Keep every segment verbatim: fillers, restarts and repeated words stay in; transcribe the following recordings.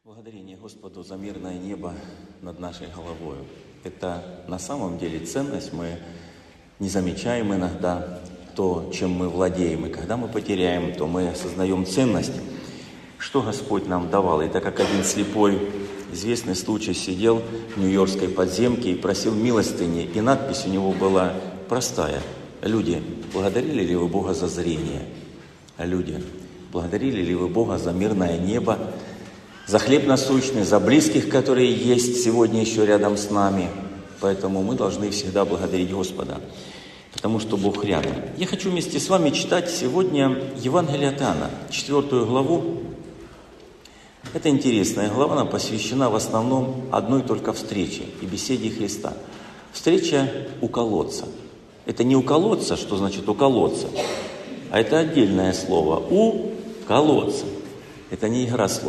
Благодарение Господу за мирное небо над нашей головой. Это на самом деле ценность. Мы не замечаем иногда то, чем мы владеем. И когда мы потеряем, то мы осознаем ценность, что Господь нам давал. И так как один слепой, известный случай, сидел в нью-йоркской подземке и просил милостыни, и надпись у него была простая. Люди, благодарили ли вы Бога за зрение? Люди, благодарили ли вы Бога за мирное небо, за хлеб насущный, за близких, которые есть сегодня еще рядом с нами? Поэтому мы должны всегда благодарить Господа, потому что Бог рядом. Я хочу вместе с вами читать сегодня Евангелие от Иоанна, четвертую главу. Это интересная глава, она посвящена в основном одной только встрече и беседе Христа. Встреча у колодца. Это не у колодца, что значит у колодца, а это отдельное слово. У колодца. Это не игра слов.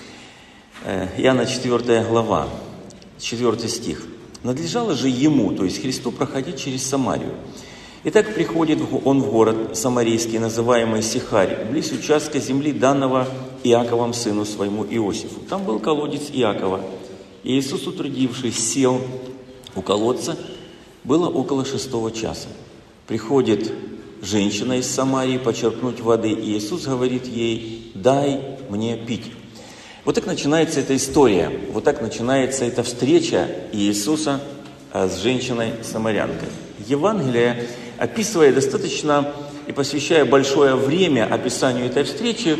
Иоанна четвертая глава, четвёртый стих. «Надлежало же ему, то есть Христу, проходить через Самарию. Итак, приходит он в город самарийский, называемый Сихарь, близ участка земли, данного Иаковом сыну своему Иосифу. Там был колодец Иакова. И Иисус, утрудившись, сел у колодца. Было около шестого часа. Приходит женщина из Самарии почерпнуть воды, и Иисус говорит ей: «Дай мне пить». Вот так начинается эта история, вот так начинается эта встреча Иисуса с женщиной-самарянкой. Евангелие, описывая достаточно и посвящая большое время описанию этой встречи,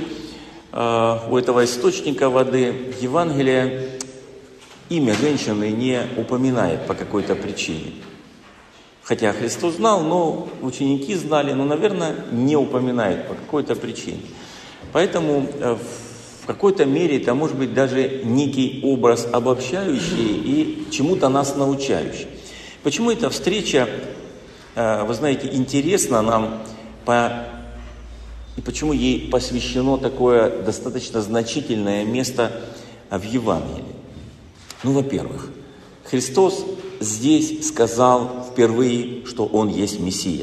у этого источника воды, Евангелие имя женщины не упоминает по какой-то причине. Хотя Христос знал, но ученики знали, но, наверное, не упоминает по какой-то причине. Поэтому в какой-то мере это может быть даже некий образ обобщающий и чему-то нас научающий. Почему эта встреча, вы знаете, интересна нам, по... и почему ей посвящено такое достаточно значительное место в Евангелии? Ну, во-первых, Христос здесь сказал впервые, что Он есть Мессия.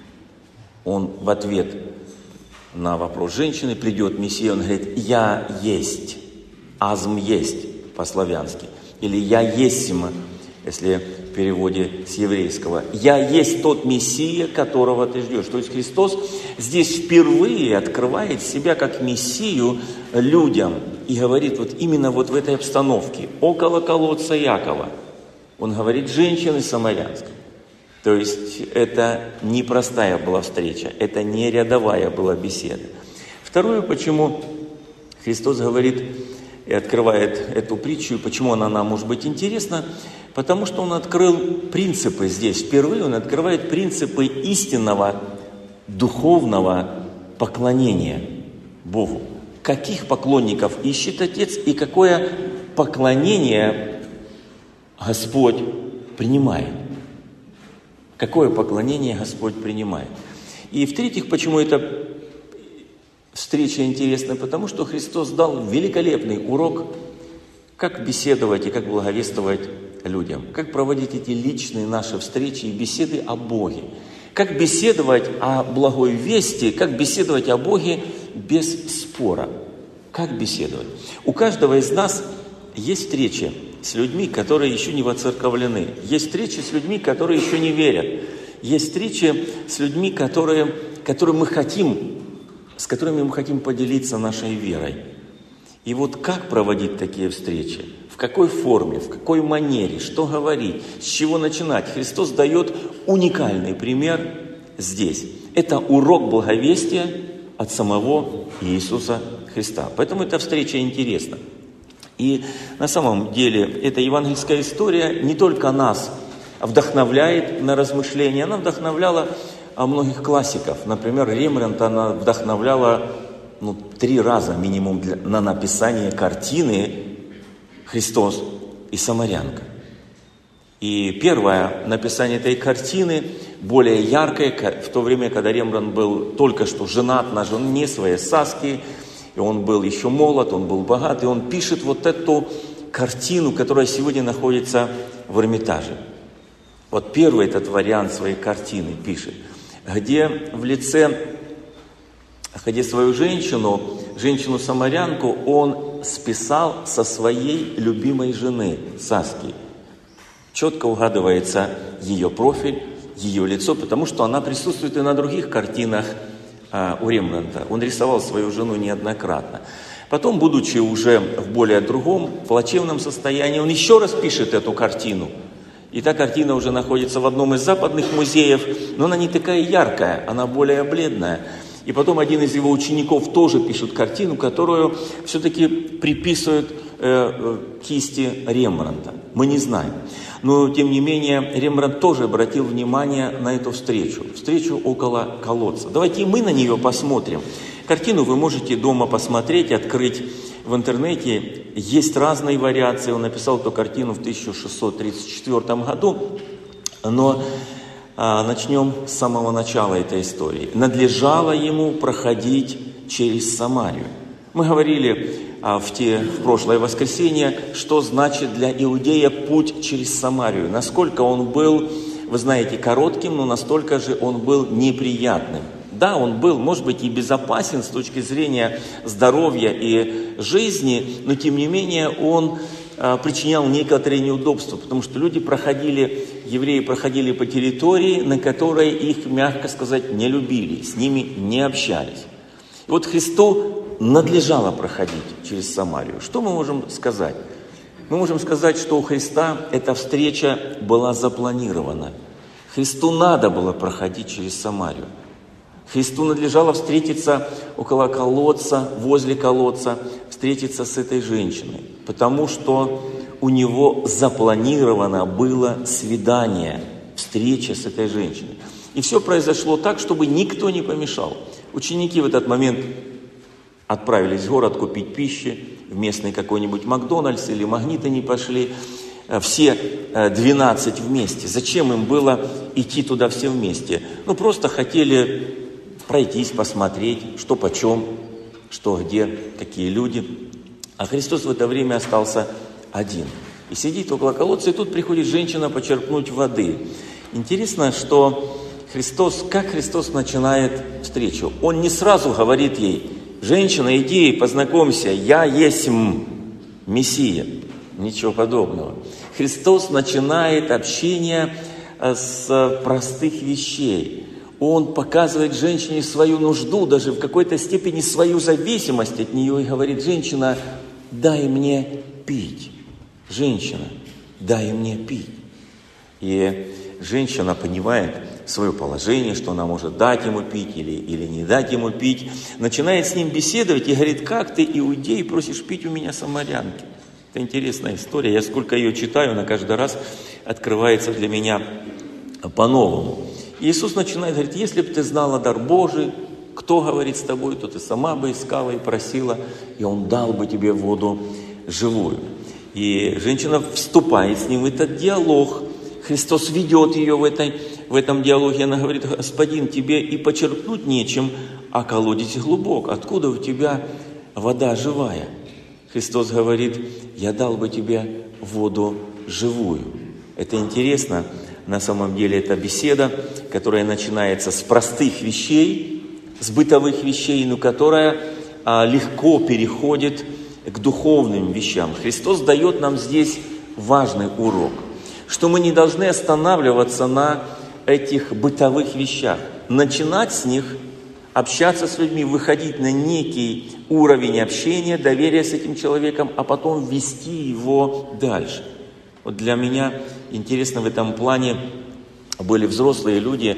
Он в ответ на вопрос женщины: придет Мессия, Он говорит: «Я есть», «азм есть» по-славянски, или «я есмь», если в переводе с еврейского. «Я есть тот Мессия, которого ты ждешь». То есть Христос здесь впервые открывает себя как Мессию людям и говорит вот именно вот в этой обстановке, около колодца Иакова. Он говорит женщине самарянской. То есть это не простая была встреча, это не рядовая была беседа. Второе, почему Христос говорит и открывает эту притчу, и почему она нам может быть интересна, потому что Он открыл принципы здесь. Впервые Он открывает принципы истинного духовного поклонения Богу. Каких поклонников ищет Отец и какое поклонение Господь принимает. Какое поклонение Господь принимает. И в-третьих, почему эта встреча интересна? Потому что Христос дал великолепный урок, как беседовать и как благовествовать людям. Как проводить эти личные наши встречи и беседы о Боге. Как беседовать о благой вести, как беседовать о Боге без спора. Как беседовать? У каждого из нас есть встречи с людьми, которые еще не воцерковлены. Есть встречи с людьми, которые еще не верят. Есть встречи с людьми, которые, которые мы хотим, с которыми мы хотим поделиться нашей верой. И вот как проводить такие встречи? В какой форме, в какой манере, что говорить, с чего начинать? Христос дает уникальный пример здесь. Это урок благовестия от самого Иисуса Христа. Поэтому эта встреча интересна. И на самом деле эта евангельская история не только нас вдохновляет на размышления, она вдохновляла многих классиков. Например, Рембрандта она вдохновляла ну, три раза минимум для, на написание картины «Христос и самарянка». И первое написание этой картины, более яркое, в то время, когда Рембрандт был только что женат на жене своей Саски, и он был еще молод, он был богат, и он пишет вот эту картину, которая сегодня находится в Эрмитаже. Вот первый этот вариант своей картины пишет, где в лице, где свою женщину, женщину-самарянку, он списал со своей любимой жены Саски. Четко угадывается ее профиль, ее лицо, потому что она присутствует и на других картинах а, у Рембрандта. Он рисовал свою жену неоднократно. Потом, будучи уже в более другом, плачевном состоянии, он еще раз пишет эту картину. И та картина уже находится в одном из западных музеев, но она не такая яркая, она более бледная. И потом один из его учеников тоже пишет картину, которую все-таки приписывают э, э, кисти Рембрандта. Мы не знаем. Но, тем не менее, Рембрандт тоже обратил внимание на эту встречу. Встречу около колодца. Давайте мы на нее посмотрим. Картину вы можете дома посмотреть, открыть в интернете. Есть разные вариации. Он написал эту картину в тысяча шестьсот тридцать четвёртом году. Но а, начнем с самого начала этой истории. Надлежало ему проходить через Самарию. Мы говорили а, в, те, в прошлое воскресенье, что значит для иудея путь через Самарию. Насколько он был, вы знаете, коротким, но настолько же он был неприятным. Да, он был, может быть, и безопасен с точки зрения здоровья и жизни, но тем не менее он а, причинял некоторые неудобства, потому что люди проходили, евреи проходили по территории, на которой их, мягко сказать, не любили, с ними не общались. И вот Христу надлежало проходить через Самарию. Что мы можем сказать? Мы можем сказать, что у Христа эта встреча была запланирована. Христу надо было проходить через Самарию. Христу надлежало встретиться около колодца, возле колодца, встретиться с этой женщиной, потому что у него запланировано было свидание, встреча с этой женщиной. И все произошло так, чтобы никто не помешал. Ученики в этот момент отправились в город купить пищи, в местный какой-нибудь Макдональдс или Магнит они пошли, все двенадцать вместе. Зачем им было идти туда все вместе? Ну, просто хотели пройтись, посмотреть, что почем, что где, какие люди. А Христос в это время остался один. И сидит около колодца, и тут приходит женщина почерпнуть воды. Интересно, что Христос, как Христос начинает встречу? Он не сразу говорит ей: женщина, иди, познакомься, я есть Мессия. Ничего подобного. Христос начинает общение с простых вещей. Он показывает женщине свою нужду, даже в какой-то степени свою зависимость от нее, и говорит: женщина, дай мне пить. Женщина, дай мне пить. И женщина понимает свое положение, что она может дать ему пить или, или не дать ему пить. Начинает с ним беседовать и говорит: как ты, иудей, просишь пить у меня самарянки? Это интересная история. Я сколько ее читаю, она каждый раз открывается для меня по-новому. Иисус начинает говорить: если бы ты знала дар Божий, кто говорит с тобой, то ты сама бы искала и просила, и Он дал бы тебе воду живую. И женщина вступает с ним в этот диалог. Христос ведет ее в, этой, в этом диалоге. Она говорит: господин, тебе и почерпнуть нечем, а колодец глубок. Откуда у тебя вода живая? Христос говорит: я дал бы тебе воду живую. Это интересно. На самом деле это беседа, которая начинается с простых вещей, с бытовых вещей, но которая а, легко переходит к духовным вещам. Христос дает нам здесь важный урок, что мы не должны останавливаться на этих бытовых вещах, начинать с них, общаться с людьми, выходить на некий уровень общения, доверия с этим человеком, а потом вести его дальше. Вот для меня интересно в этом плане были взрослые люди,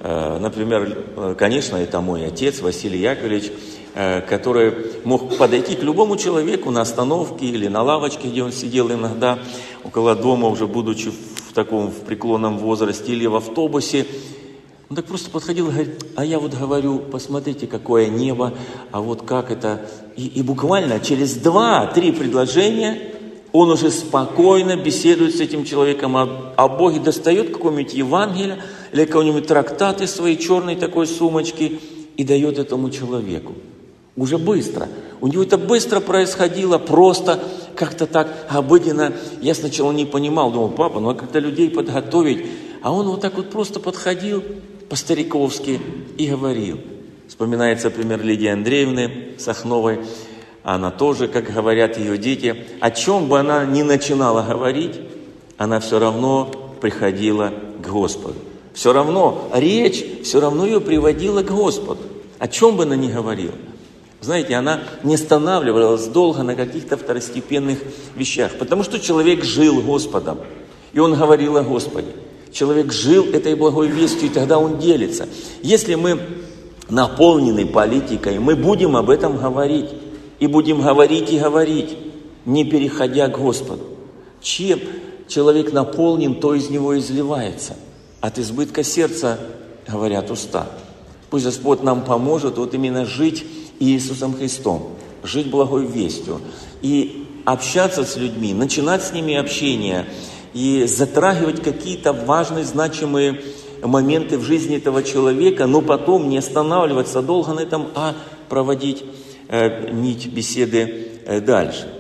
например, конечно, это мой отец Василий Яковлевич, который мог подойти к любому человеку на остановке или на лавочке, где он сидел иногда около дома, уже будучи в таком в преклонном возрасте, или в автобусе. Он так просто подходил и говорит: а я вот говорю, посмотрите, какое небо, а вот как это. И, и буквально через два-три предложения он уже спокойно беседует с этим человеком о, о Боге, достает какое-нибудь Евангелие или какой-нибудь трактат из своей черной такой сумочки и дает этому человеку. Уже быстро. У него это быстро происходило, просто как-то так обыденно. Я сначала не понимал, думал: папа, ну а как-то людей подготовить. А он вот так вот просто подходил по-стариковски и говорил. Вспоминается пример Лидии Андреевны Сахновой, она тоже, как говорят ее дети, о чем бы она ни начинала говорить, она все равно приходила к Господу. Все равно речь, все равно ее приводила к Господу. О чем бы она ни говорила. Знаете, она не останавливалась долго на каких-то второстепенных вещах, потому что человек жил Господом, и он говорил о Господе. Человек жил этой благой вестью, и тогда он делится. Если мы наполнены политикой, мы будем об этом говорить. И будем говорить и говорить, не переходя к Господу. Чем человек наполнен, то из него изливается. От избытка сердца говорят уста. Пусть Господь нам поможет вот именно жить Иисусом Христом, жить благой вестью и общаться с людьми, начинать с ними общение и затрагивать какие-то важные, значимые моменты в жизни этого человека, но потом не останавливаться долго на этом, а проводить нить беседы дальше.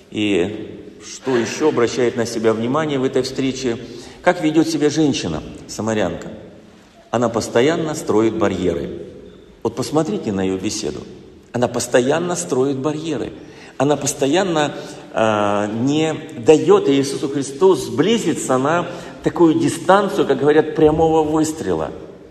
И что еще обращает на себя внимание в этой встрече? Как ведет себя женщина, самарянка? Она постоянно строит барьеры. Вот посмотрите на ее беседу. Она постоянно строит барьеры. Она постоянно э, не дает Иисусу Христу сблизиться на такую дистанцию, как говорят, прямого выстрела.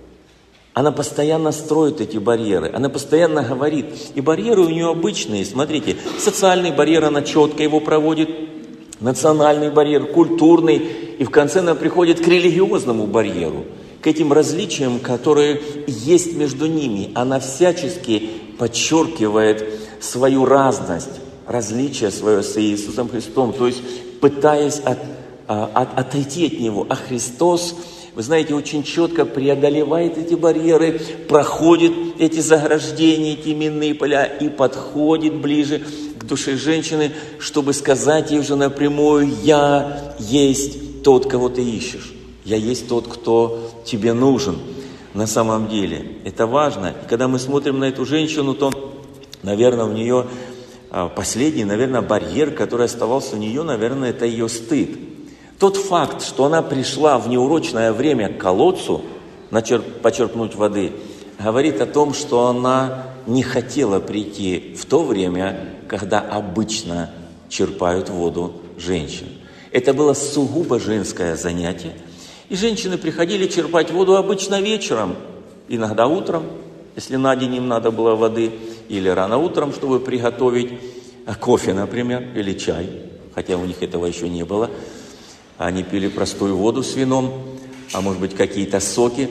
Она постоянно строит эти барьеры, она постоянно говорит. И барьеры у нее обычные, смотрите, социальный барьер, она четко его проводит, национальный барьер, культурный, и в конце она приходит к религиозному барьеру, к этим различиям, которые есть между ними. Она всячески подчеркивает свою разность, различие свое с Иисусом Христом, то есть пытаясь от, от, отойти от Него. А Христос, вы знаете, очень четко преодолевает эти барьеры, проходит эти заграждения, эти минные поля и подходит ближе к душе женщины, чтобы сказать ей уже напрямую: «Я есть тот, кого ты ищешь. Я есть тот, кто тебе нужен». На самом деле это важно. И когда мы смотрим на эту женщину, то, наверное, у нее последний, наверное, барьер, который оставался у нее, наверное, это ее стыд. Тот факт, что она пришла в неурочное время к колодцу начерп, почерпнуть воды, говорит о том, что она не хотела прийти в то время, когда обычно черпают воду женщины. Это было сугубо женское занятие. И женщины приходили черпать воду обычно вечером, иногда утром, если на день им надо было воды, или рано утром, чтобы приготовить кофе, например, или чай, хотя у них этого еще не было. Они пили простую воду с вином, а может быть какие-то соки.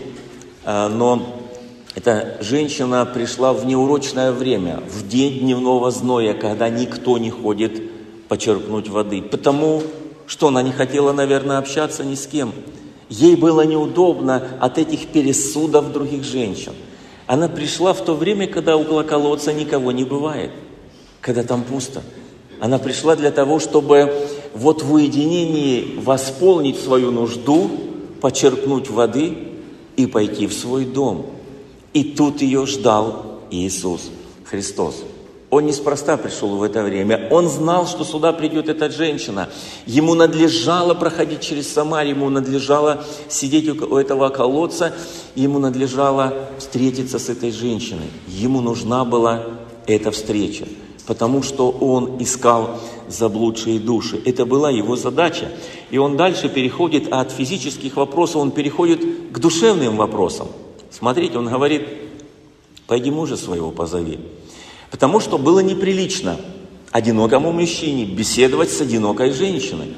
Но эта женщина пришла в неурочное время, в день дневного зноя, когда никто не ходит почерпнуть воды. Потому что она не хотела, наверное, общаться ни с кем. Ей было неудобно от этих пересудов других женщин. Она пришла в то время, когда около колодца никого не бывает, когда там пусто. Она пришла для того, чтобы вот в уединении восполнить свою нужду, почерпнуть воды и пойти в свой дом. И тут ее ждал Иисус Христос. Он неспроста пришел в это время. Он знал, что сюда придет эта женщина. Ему надлежало проходить через Самарию, ему надлежало сидеть у этого колодца, ему надлежало встретиться с этой женщиной. Ему нужна была эта встреча, потому что он искал заблудшие души. Это была его задача. И он дальше переходит от физических вопросов, он переходит к душевным вопросам. Смотрите, он говорит: «Пойди мужа своего позови». Потому что было неприлично одинокому мужчине беседовать с одинокой женщиной.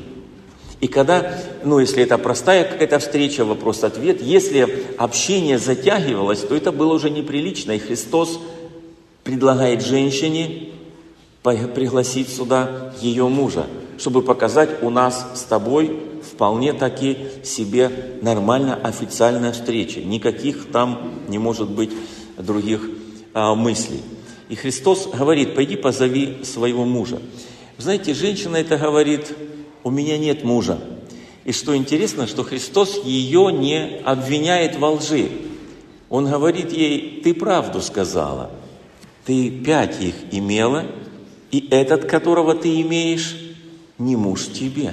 И когда, ну, если это простая какая-то встреча, вопрос-ответ, если общение затягивалось, то это было уже неприлично. И Христос предлагает женщине пригласить сюда ее мужа, чтобы показать: у нас с тобой вполне таки себе нормально официальная встреча. Никаких там не может быть других а, мыслей. И Христос говорит: пойди позови своего мужа. Вы знаете, женщина это говорит: у меня нет мужа. И что интересно, что Христос ее не обвиняет во лжи. Он говорит ей: ты правду сказала. Ты пять их имела, и этот, которого ты имеешь, не муж тебе.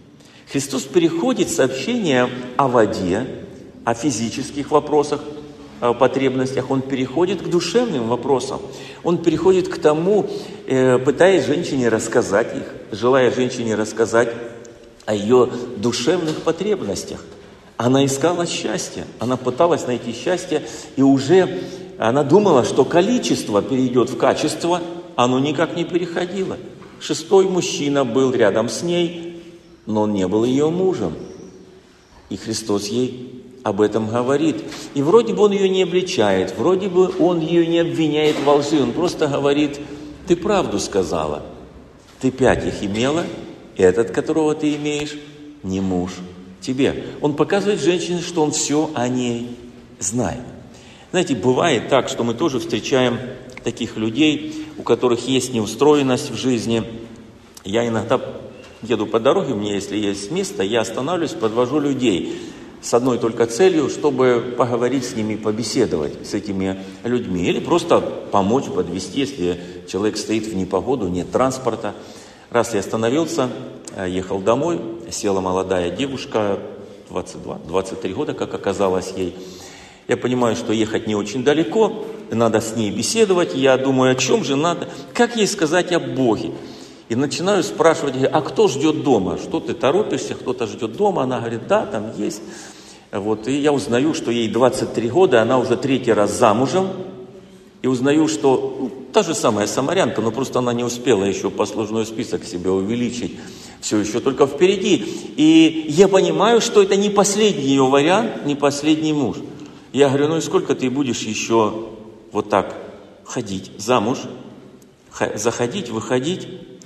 Христос переходит с сообщения о воде, о физических вопросах, потребностях, он переходит к душевным вопросам. Он переходит к тому, пытаясь женщине рассказать их, желая женщине рассказать о ее душевных потребностях. Она искала счастье, она пыталась найти счастье, и уже она думала, что количество перейдет в качество, оно никак не переходило. Шестой мужчина был рядом с ней, но он не был ее мужем. И Христос ей об этом говорит. И вроде бы он ее не обличает, вроде бы он ее не обвиняет во лжи, он просто говорит: ты правду сказала, ты пять их имела, и этот, которого ты имеешь, не муж тебе. Он показывает женщине, что он все о ней знает. Знаете, бывает так, что мы тоже встречаем таких людей, у которых есть неустроенность в жизни. Я иногда еду по дороге, мне если есть место, я останавливаюсь, подвожу людей с одной только целью, чтобы поговорить с ними, побеседовать с этими людьми. Или просто помочь, подвезти, если человек стоит в непогоду, нет транспорта. Раз я остановился, ехал домой, села молодая девушка, двадцать два двадцать три года, как оказалось ей. Я понимаю, что ехать не очень далеко, надо с ней беседовать. Я думаю, о чем же надо, как ей сказать о Боге. И начинаю спрашивать: а кто ждет дома? Что ты торопишься, кто-то ждет дома? Она говорит: да, там есть. Вот. И я узнаю, что ей двадцать три года, она уже третий раз замужем. И узнаю, что ну, та же самая самарянка, но просто она не успела еще послужной список себе увеличить. Все еще только впереди. И я понимаю, что это не последний ее вариант, не последний муж. Я говорю: ну и сколько ты будешь еще вот так ходить замуж, заходить, выходить,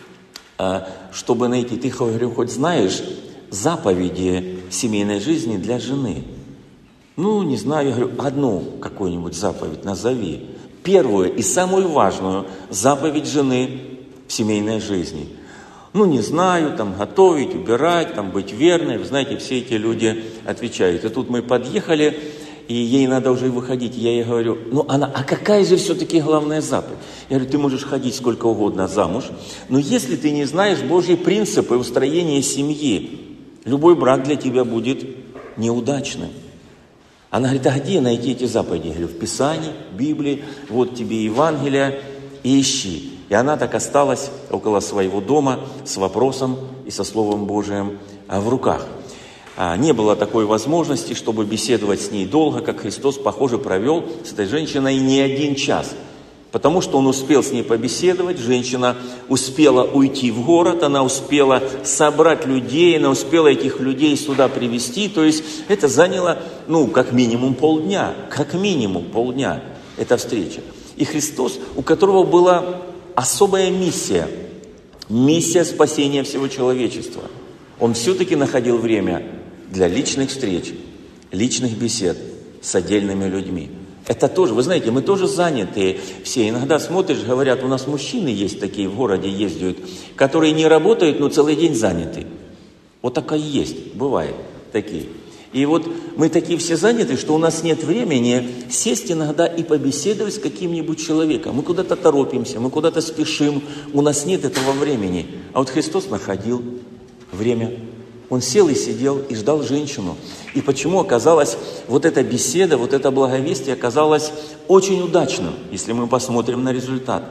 чтобы найти? Ты, говорю, хоть знаешь заповеди семейной жизни для жены? Ну, не знаю. Я говорю: одну какую-нибудь заповедь назови. Первую и самую важную заповедь жены в семейной жизни. Ну, не знаю, там, готовить, убирать, там, быть верной. Вы знаете, все эти люди отвечают. И тут мы подъехали, и ей надо уже выходить. Я ей говорю: ну, она, а какая же все-таки главная заповедь? Я говорю: ты можешь ходить сколько угодно замуж, но если ты не знаешь Божьи принципы устроения семьи, любой брак для тебя будет неудачным. Она говорит: а где найти эти заповеди? Я говорю: в Писании, в Библии, вот тебе Евангелие, и ищи. И она так осталась около своего дома с вопросом и со Словом Божиим в руках. А не было такой возможности, чтобы беседовать с ней долго, как Христос, похоже, провел с этой женщиной не один час. Потому что он успел с ней побеседовать, женщина успела уйти в город, она успела собрать людей, она успела этих людей сюда привести. То есть это заняло, ну, как минимум полдня, как минимум полдня эта встреча. И Христос, у которого была особая миссия, миссия спасения всего человечества, он все-таки находил время для личных встреч, личных бесед с отдельными людьми. Это тоже, вы знаете, мы тоже заняты все. Иногда смотришь, говорят: у нас мужчины есть такие, в городе ездят, которые не работают, но целый день заняты. Вот такая есть, бывает такие. И вот мы такие все заняты, что у нас нет времени сесть иногда и побеседовать с каким-нибудь человеком. Мы куда-то торопимся, мы куда-то спешим, у нас нет этого времени. А вот Христос находил время. Он сел и сидел, и ждал женщину. И почему оказалось, вот эта беседа, вот это благовестие оказалось очень удачным, если мы посмотрим на результат.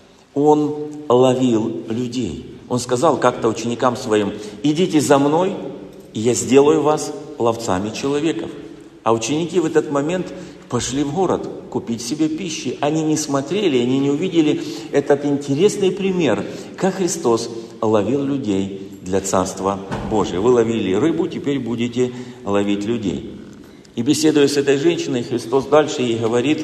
Он ловил людей. Он сказал как-то ученикам своим: идите за мной, и я сделаю вас ловцами человеков. А ученики в этот момент пошли в город купить себе пищи. Они не смотрели, они не увидели этот интересный пример, как Христос ловил людей для Царства Божия. Вы ловили рыбу, теперь будете ловить людей. И беседуя с этой женщиной, Христос дальше ей говорит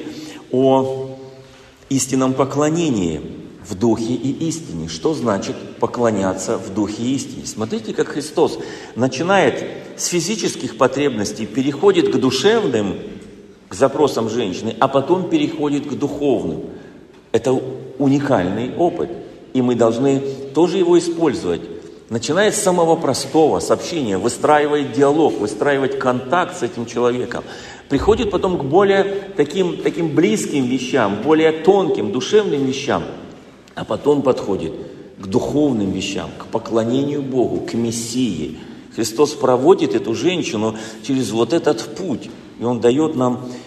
о истинном поклонении в духе и истине. Что значит поклоняться в духе и истине? Смотрите, как Христос начинает с физических потребностей, переходит к душевным, к запросам женщины, а потом переходит к духовным. Это уникальный опыт, и мы должны тоже его использовать. Начиная с самого простого, с общения, выстраивает диалог, выстраивать контакт с этим человеком. Приходит потом к более таким, таким близким вещам, более тонким, душевным вещам. А потом подходит к духовным вещам, к поклонению Богу, к Мессии. Христос проводит эту женщину через вот этот путь. И Он дает нам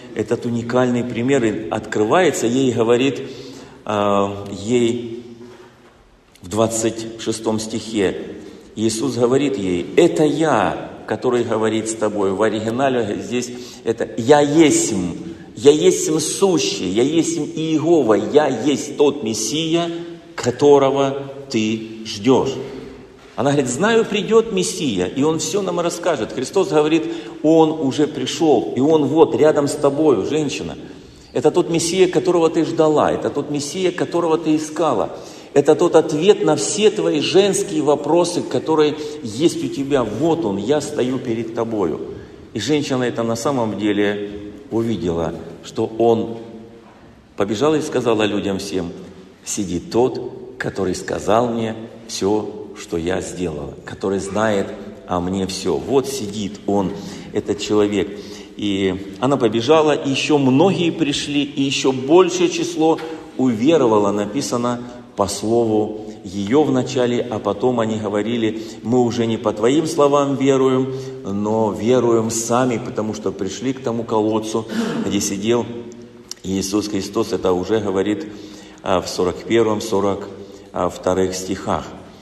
этот уникальный пример, и открывается ей, говорит э, ей в двадцать шестом стихе, Иисус говорит ей: «Это я, который говорит с тобой». В оригинале здесь это «Я есмь, я есмь сущий, я есмь Иегова, я есть тот Мессия, которого ты ждешь». Она говорит: знаю, придет Мессия, и Он все нам расскажет. Христос говорит: Он уже пришел, и Он вот рядом с тобою, женщина. Это тот Мессия, которого ты ждала, это тот Мессия, которого ты искала. Это тот ответ на все твои женские вопросы, которые есть у тебя. Вот Он, я стою перед тобою. И женщина это на самом деле увидела, что Он побежала и сказала людям всем: сидит тот, который сказал мне все, что я сделала, который знает о мне все. Вот сидит он, этот человек. И она побежала, и еще многие пришли, и еще большее число уверовало, написано по слову ее вначале, а потом они говорили: мы уже не по твоим словам веруем, но веруем сами, потому что пришли к тому колодцу, где сидел Иисус Христос. Это уже говорит в сорок первом, сорок втором стихах.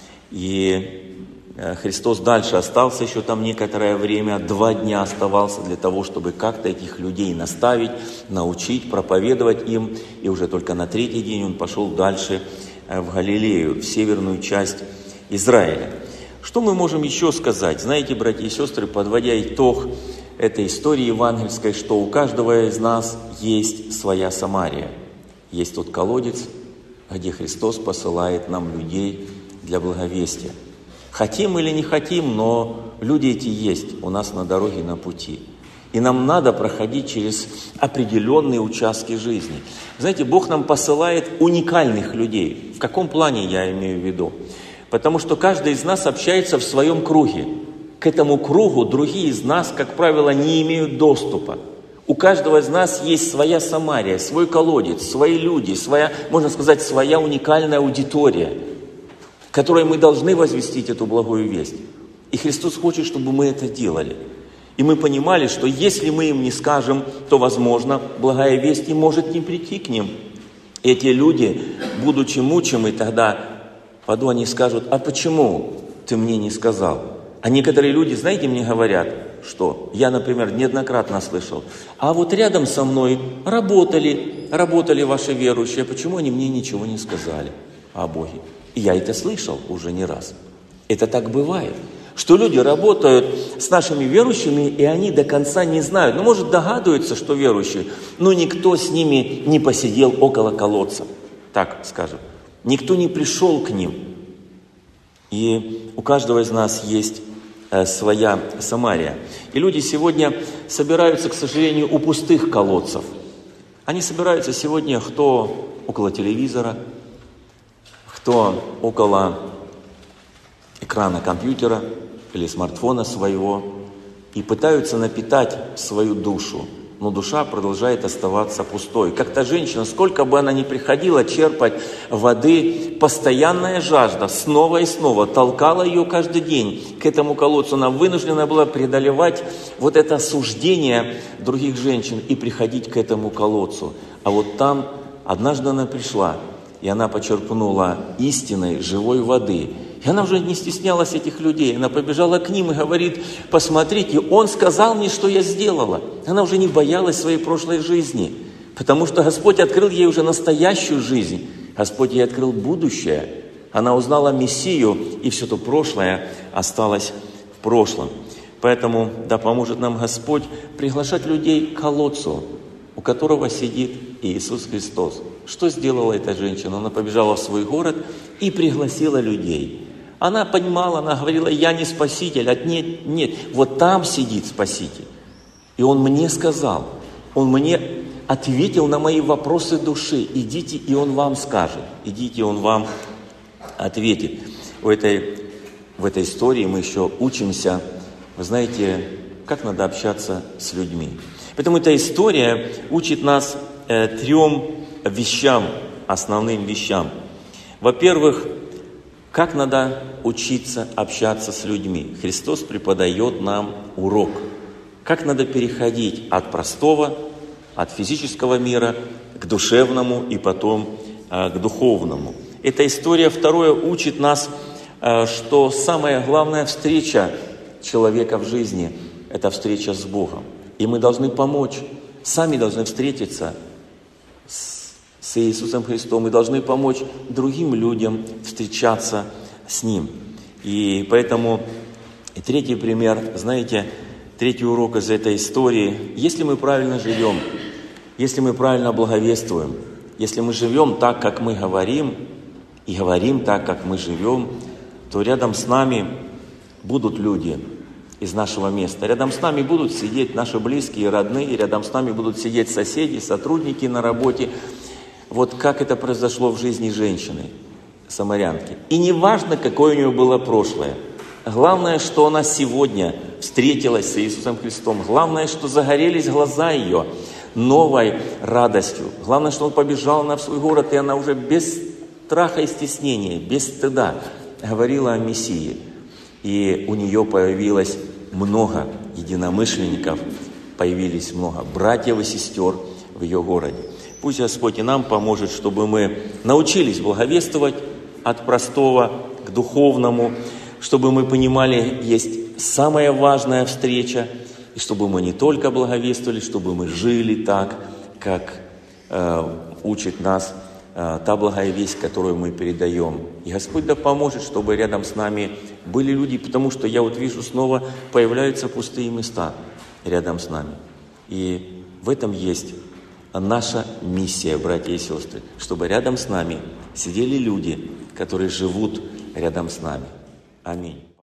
И Христос дальше остался еще там некоторое время, два дня оставался для того, чтобы как-то этих людей наставить, научить, проповедовать им. И уже только на третий день Он пошел дальше в Галилею, в северную часть Израиля. Что мы можем еще сказать? Знаете, братья и сестры, подводя итог этой истории евангельской, что у каждого из нас есть своя Самария. Есть тот колодец, где Христос посылает нам людей для благовестия. Хотим или не хотим, но люди эти есть у нас на дороге, на пути. И нам надо проходить через определенные участки жизни. Знаете, Бог нам посылает уникальных людей. В каком плане я имею в виду? Потому что каждый из нас общается в своем круге. К этому кругу другие из нас, как правило, не имеют доступа. У каждого из нас есть своя Самария, свой колодец, свои люди, своя, можно сказать, своя уникальная аудитория, которой мы должны возвестить эту благую весть. И Христос хочет, чтобы мы это делали. И мы понимали, что если мы им не скажем, то, возможно, благая весть и может не прийти к ним. И эти люди, будучи мучимы, тогда в аду они скажут: а почему ты мне не сказал? А некоторые люди, знаете, мне говорят, что я, например, неоднократно слышал: а вот рядом со мной работали, работали ваши верующие, почему они мне ничего не сказали о Боге? И я это слышал уже не раз. Это так бывает, что люди работают с нашими верующими, и они до конца не знают. Ну, может, догадываются, что верующие, но никто с ними не посидел около колодца, так скажем. Никто не пришел к ним. И у каждого из нас есть э, своя Самария. И люди сегодня собираются, к сожалению, у пустых колодцев. Они собираются сегодня кто около телевизора, кто около экрана компьютера или смартфона своего, и пытаются напитать свою душу. Но душа продолжает оставаться пустой. Как та женщина, сколько бы она ни приходила черпать воды, постоянная жажда снова и снова толкала ее каждый день к этому колодцу. Она вынуждена была преодолевать вот это осуждение других женщин и приходить к этому колодцу. А вот там однажды она пришла, и она почерпнула истинной живой воды. И она уже не стеснялась этих людей. Она побежала к ним и говорит: посмотрите, он сказал мне, что я сделала. Она уже не боялась своей прошлой жизни, потому что Господь открыл ей уже настоящую жизнь. Господь ей открыл будущее. Она узнала Мессию, и все то прошлое осталось в прошлом. Поэтому да поможет нам Господь приглашать людей к колодцу, у которого сидит Иисус Христос. Что сделала эта женщина? Она побежала в свой город и пригласила людей. Она понимала, она говорила: я не спаситель, а нет, нет, вот там сидит Спаситель. И Он мне сказал, Он мне ответил на мои вопросы души. Идите, и Он вам скажет. Идите, Он вам ответит. В этой, в этой истории мы еще учимся, вы знаете, как надо общаться с людьми. Поэтому эта история учит нас э, трем вещам, основным вещам. Во-первых, как надо учиться общаться с людьми. Христос преподает нам урок. Как надо переходить от простого от физического мира к душевному и потом э, к духовному. Эта история, второе, учит нас, э, что самая главная встреча человека в жизни – это встреча с Богом. И мы должны помочь, сами должны встретиться с, с Иисусом Христом, мы должны помочь другим людям встречаться с Ним. И поэтому и третий пример, знаете, третий урок из этой истории. Если мы правильно живем, если мы правильно благовествуем, если мы живем так, как мы говорим, и говорим так, как мы живем, то рядом с нами будут люди из нашего места. Рядом с нами будут сидеть наши близкие, родные, рядом с нами будут сидеть соседи, сотрудники на работе. Вот как это произошло в жизни женщины, самарянки. И не важно, какое у нее было прошлое. Главное, что она сегодня встретилась с Иисусом Христом. Главное, что загорелись глаза ее новой радостью. Главное, что он побежал она в свой город, и она уже без страха и стеснения, без стыда говорила о Мессии. И у нее появилось много единомышленников, появились много братьев и сестер в ее городе. Пусть Господь и нам поможет, чтобы мы научились благовествовать от простого к духовному, чтобы мы понимали, есть самая важная встреча, и чтобы мы не только благовествовали, чтобы мы жили так, как э, учит нас э, та благая весть, которую мы передаем. И Господь да поможет, чтобы рядом с нами были люди, потому что я вот вижу, снова появляются пустые места рядом с нами. И в этом есть наша миссия, братья и сестры, чтобы рядом с нами сидели люди, которые живут рядом с нами. Аминь.